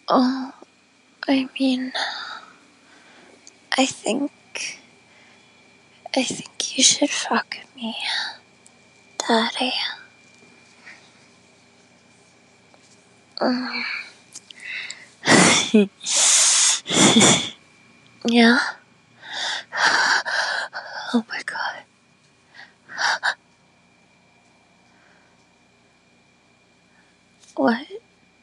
Oh, I mean, I think you should fuck me, Daddy. Yeah? Oh my god. What?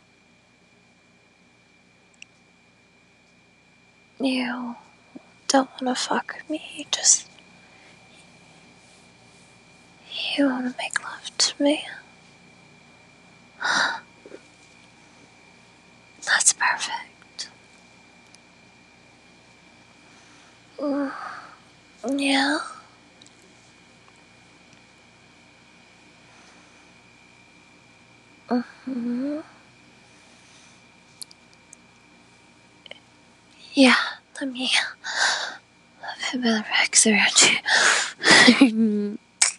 You don't wanna fuck me, you wanna make love to me? That's perfect. Yeah? Yeah, let me put my legs around you.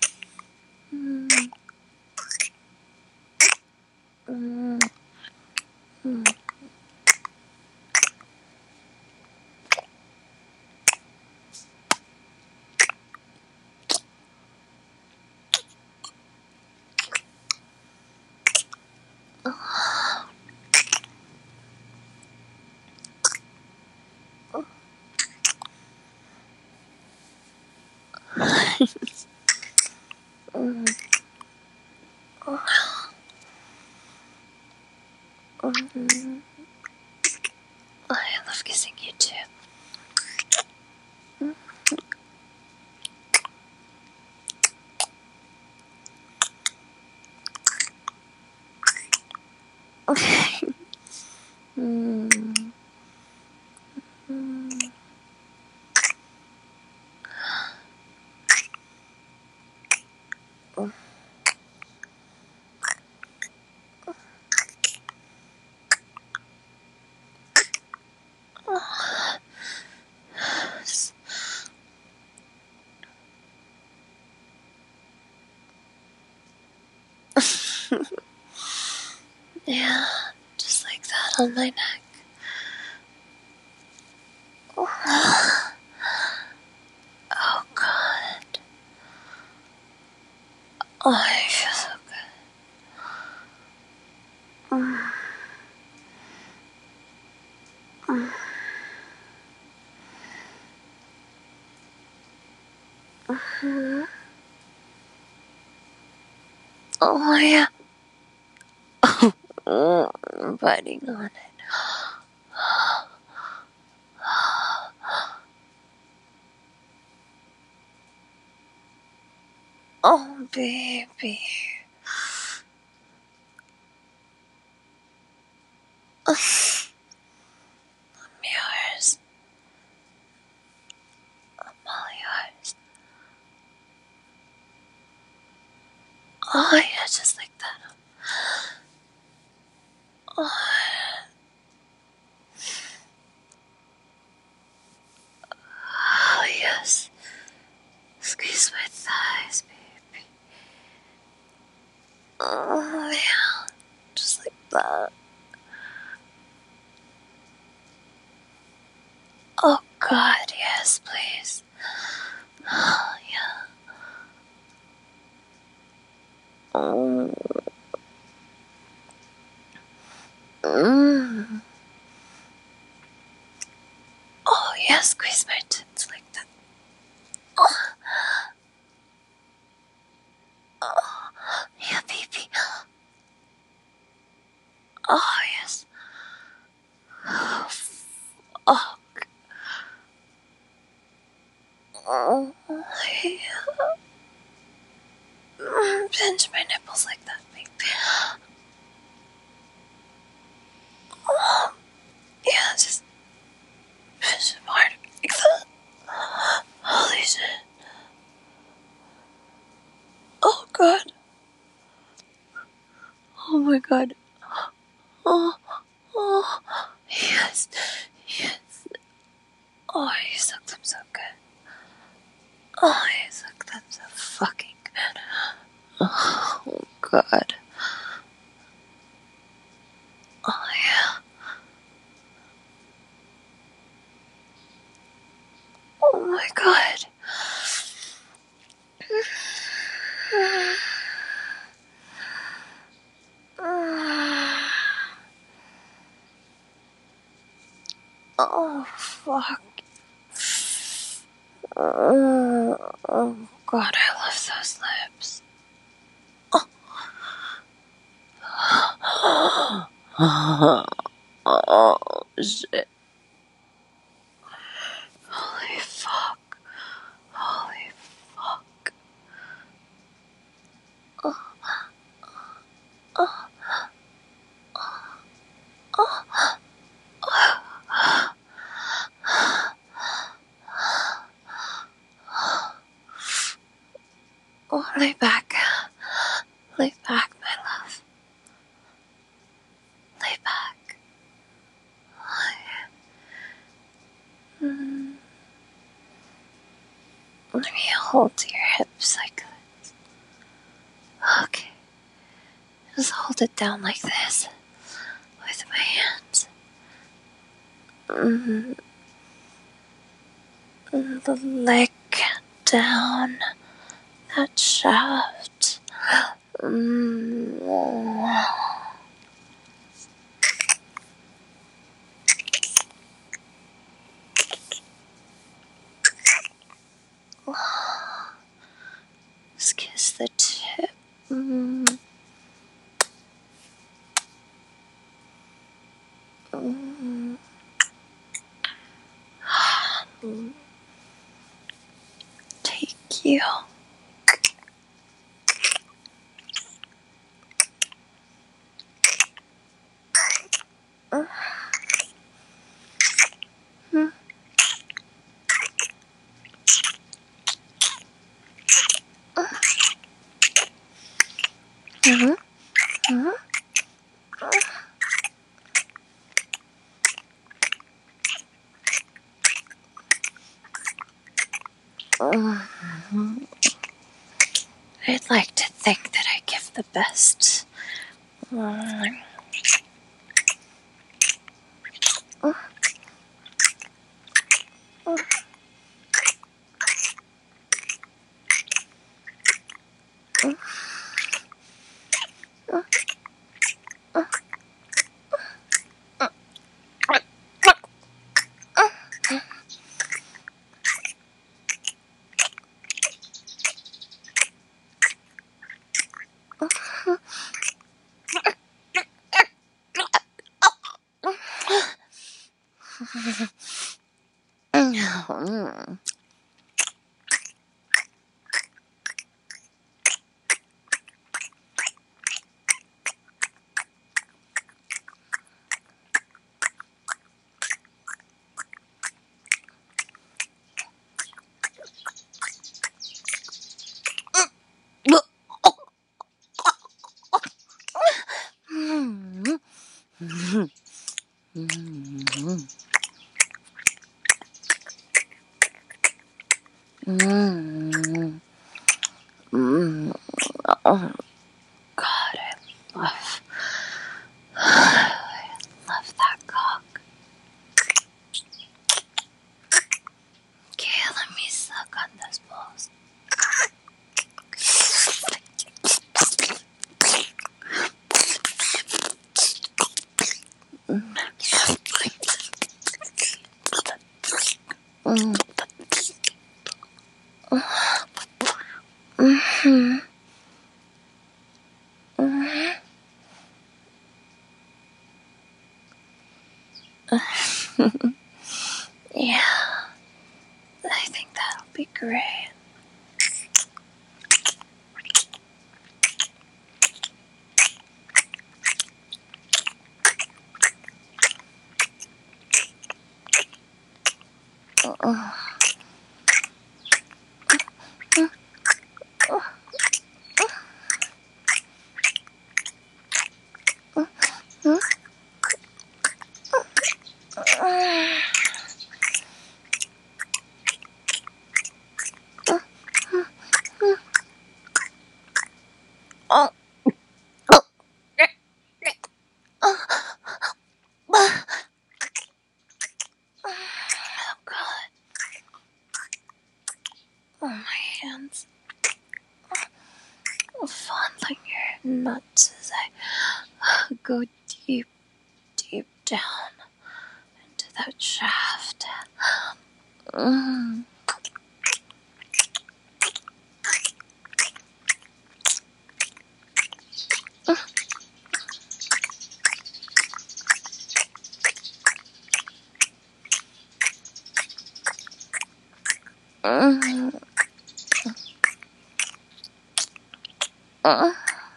I love kissing you too. Yeah, just like that on my neck. Oh god. Oh, I feel so good. Oh yeah. I'm biting on it. Oh baby. I'm yours. I'm all yours. Oh yeah, just like that. Oh yes. Squeeze my thighs, baby. Oh yeah, just like that. Oh god, yes, please. Oh yeah. Oh. Oh yeah, squeeze my tits like that. Oh, yeah, baby. Oh yes. Oh. Oh yeah. Pinch my nipples like that, baby. Oh, yeah, just pinch them hard like that. Holy shit. Oh god. Oh my god. Oh, oh, yes, yes. Oh, you suck them so good. Oh, you suck them so fucking good. Oh, god. Oh, yeah. fuck. Oh God, I love those lips. Oh shit. Holy fuck. Holy fuck. Oh, lay back. Lay back, my love. Lay back. Let me hold your hips like this. Okay. Just hold it down like this. With my hands. The leg down. That shaft. Just kiss the tip. Take you. I'd like to think that I give the best. Oh God, I love that cock. Okay, let me suck on those balls. Yeah, I think that'll be great. Oh God. Oh, my hands. Fondling your nuts as I go deep, deep down into that shaft. Mm. Mm. Mm.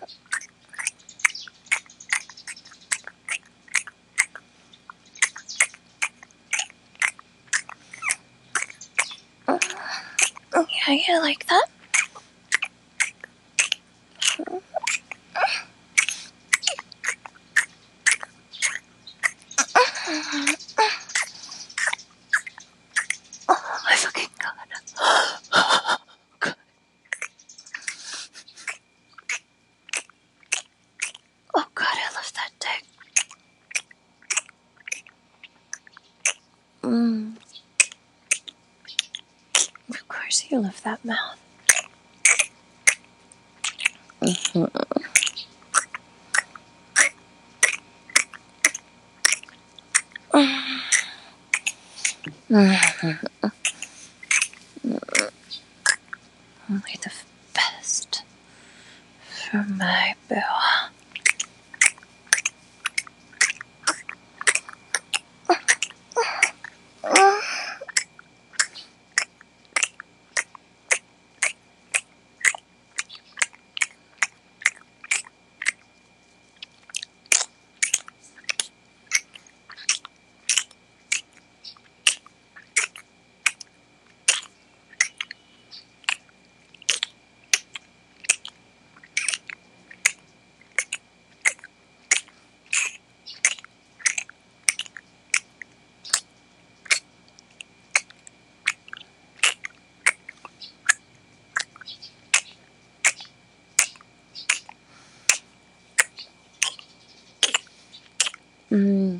Yeah, you like that? Oh my fucking god. God. Oh god, I love that dick. Mm. Of course you love that mouth. Mm-hmm. Mm-hmm. Only the best for my boo. Mm.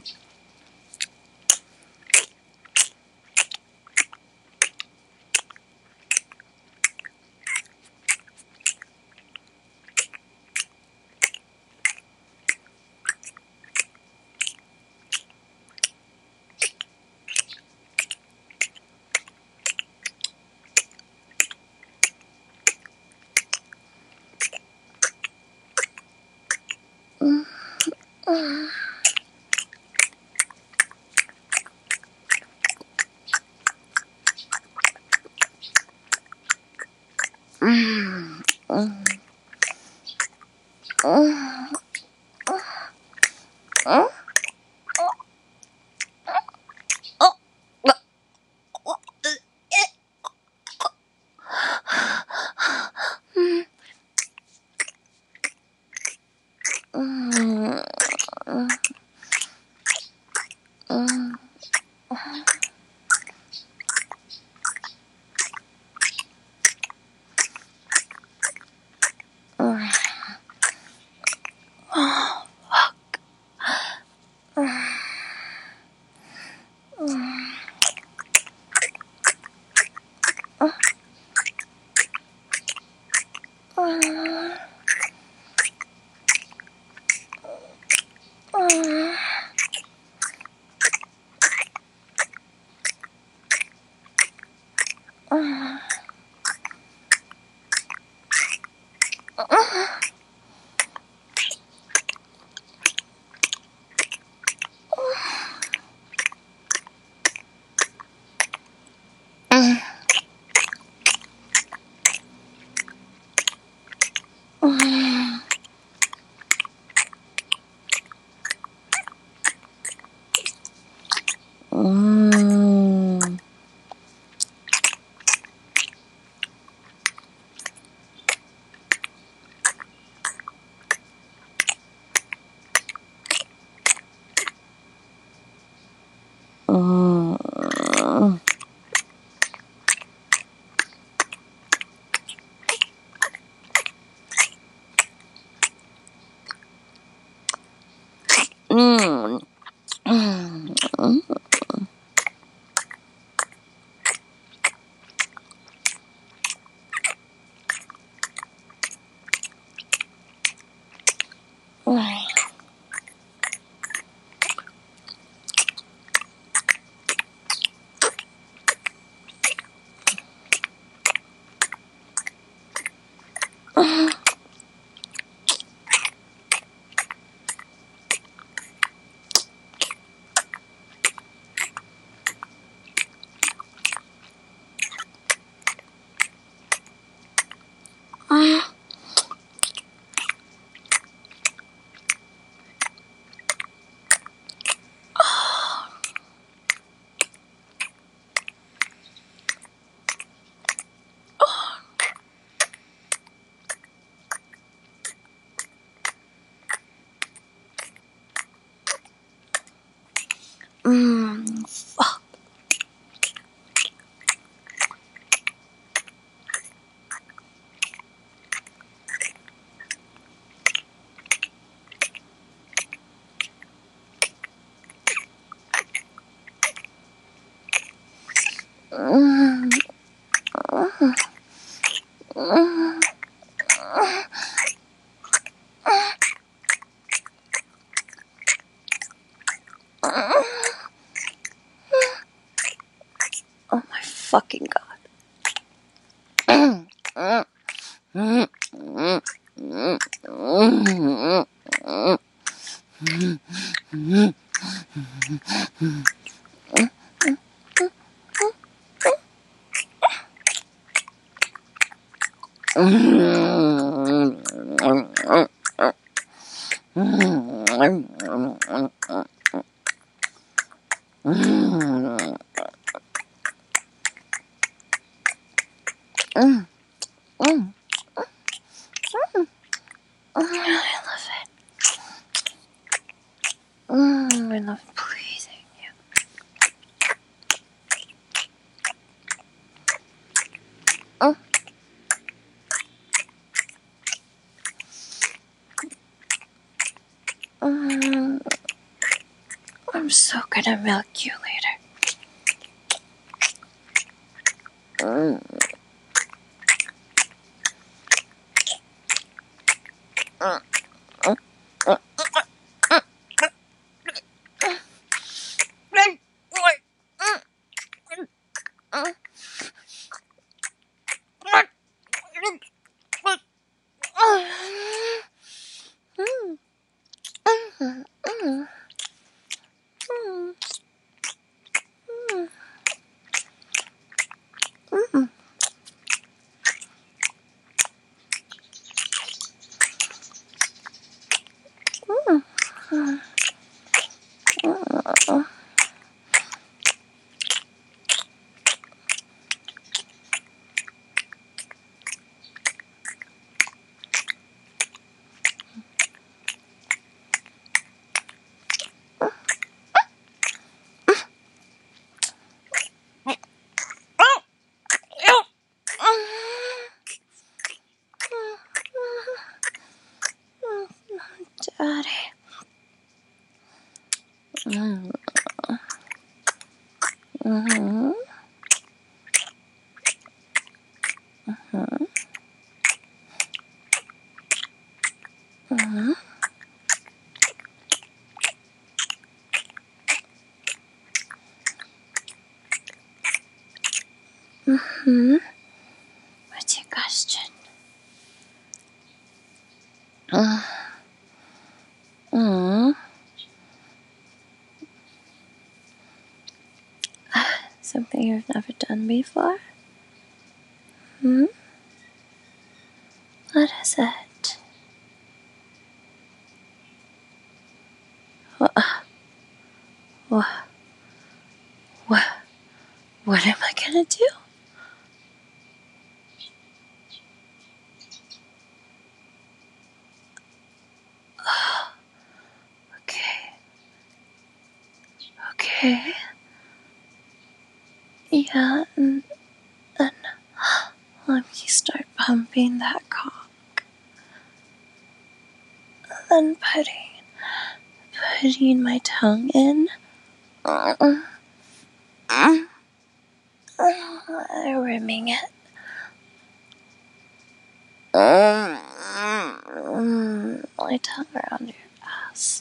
Mm. Mm. Mm. Mm. Mm. Mm. Oh. Mm. Mm. Mm. Mm. Oh, fuck. Mm. Mm. Mm. Mm. Mm. Mm. Mm. Fuck. Oh my fucking god. I love it. I love pleasing you. I'm so gonna milk you later. Daddy. What's your question? Something you've never done before? What is it? What am I gonna do? Okay. Yeah, and let me start pumping that cock. Then putting my tongue in. Rimming it. My tongue around your ass.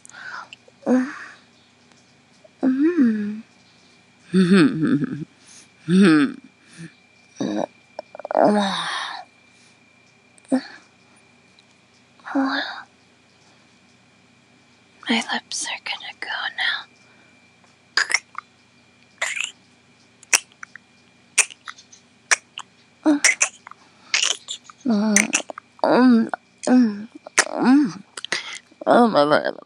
Well, my lips are gonna go now. Oh my God.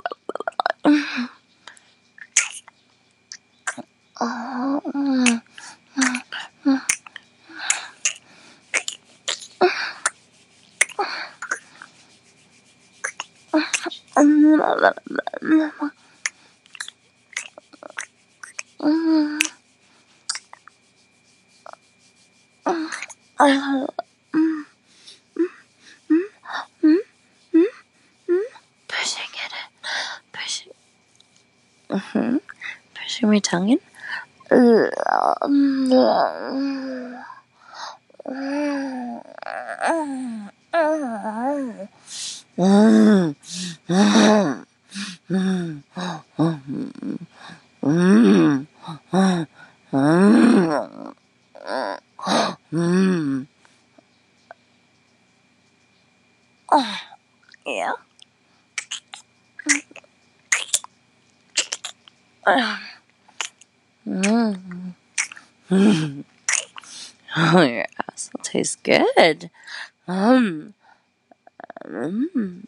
Pushing it in. Pushing my tongue in. Yeah. Oh, your asshole tastes good. Mm. Mm.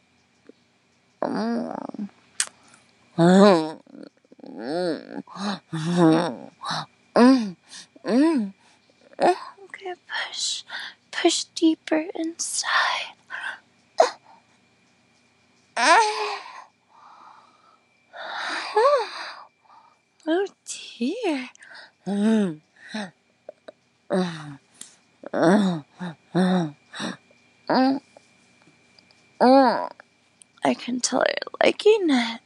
Okay, push deeper inside. Oh dear. I can tell you're liking it.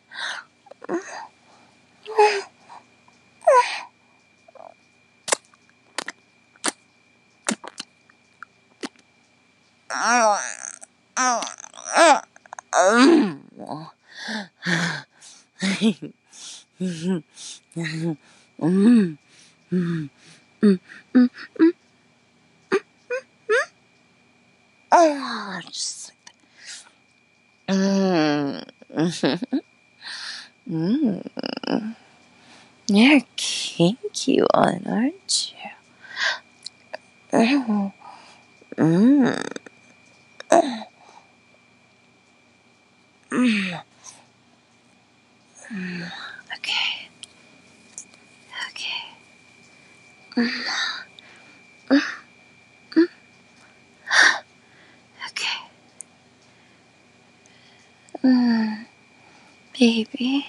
Just you're a kinky one, aren't you? Okay. Okay. Baby.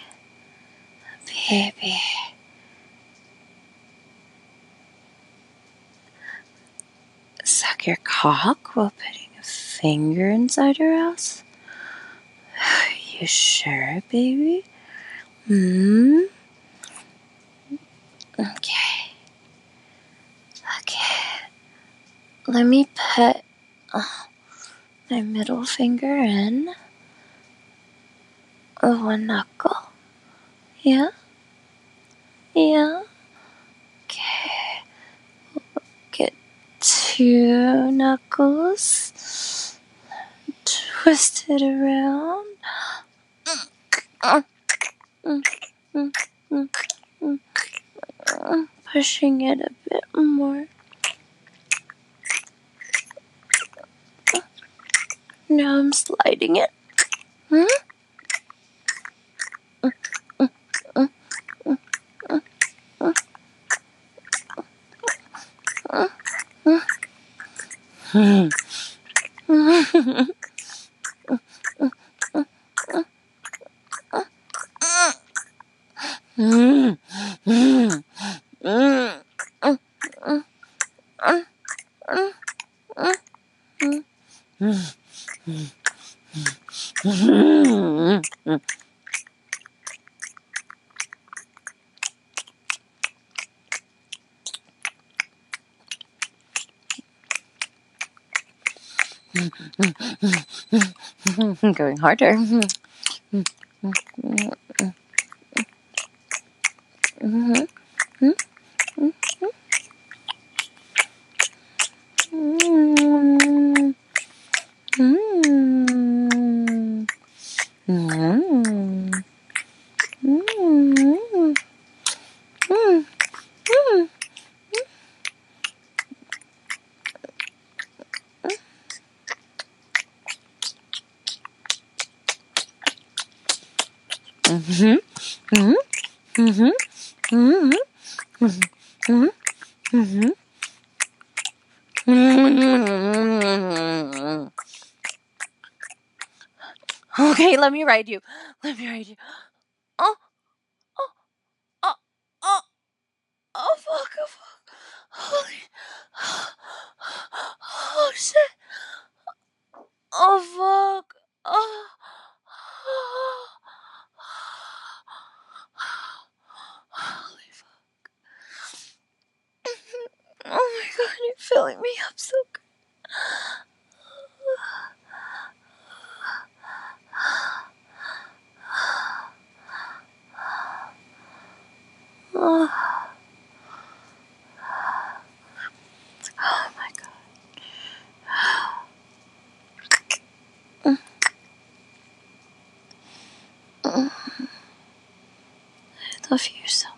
Suck your cock while putting a finger inside your ass? You sure, baby? Okay. Let me put my middle finger in. One knuckle. Yeah? Okay. Get 2 knuckles. Twist it around. Pushing it a bit more. Now I'm sliding it. Going harder. Mhm. Mhm. Mhm. Mhm. Mhm. Mhm. Mhm. Okay, let me ride you. Let me ride you. Oh, oh, oh, oh, oh, fuck, oh, fuck. Holy. Oh, shit. Oh, fuck. Oh. Holy fuck. Oh my god, you're filling me up so good. Oh, oh my god. I love you so